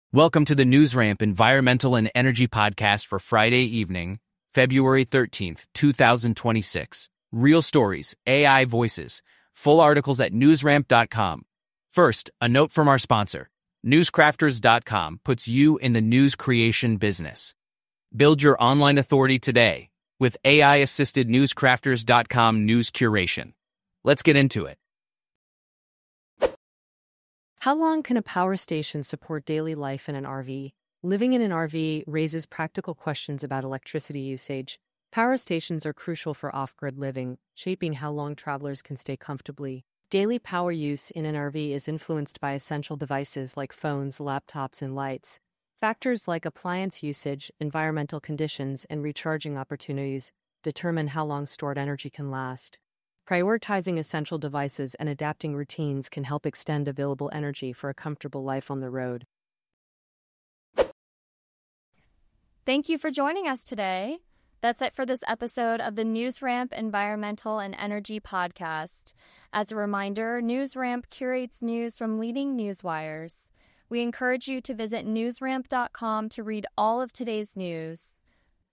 Welcome to the NewsRamp Environmental and Energy Podcast for Friday evening, February 13th, 2026. Real stories, AI voices, full articles at newsramp.com. First, a note from our sponsor. Newscrafters.com puts you in the news creation business. Build your online authority today with AI-assisted Newscrafters.com news curation. Let's get into it. How long can a power station support daily life in an RV? Living in an RV raises practical questions about electricity usage. Power stations are crucial for off-grid living, shaping how long travelers can stay comfortably. Daily power use in an RV is influenced by essential devices like phones, laptops, and lights. Factors like appliance usage, environmental conditions, and recharging opportunities determine how long stored energy can last. Prioritizing essential devices and adapting routines can help extend available energy for a comfortable life on the road. Thank you for joining us today. That's it for this episode of the NewsRamp Environmental and Energy Podcast. As a reminder, NewsRamp curates news from leading news wires. We encourage you to visit newsramp.com to read all of today's news.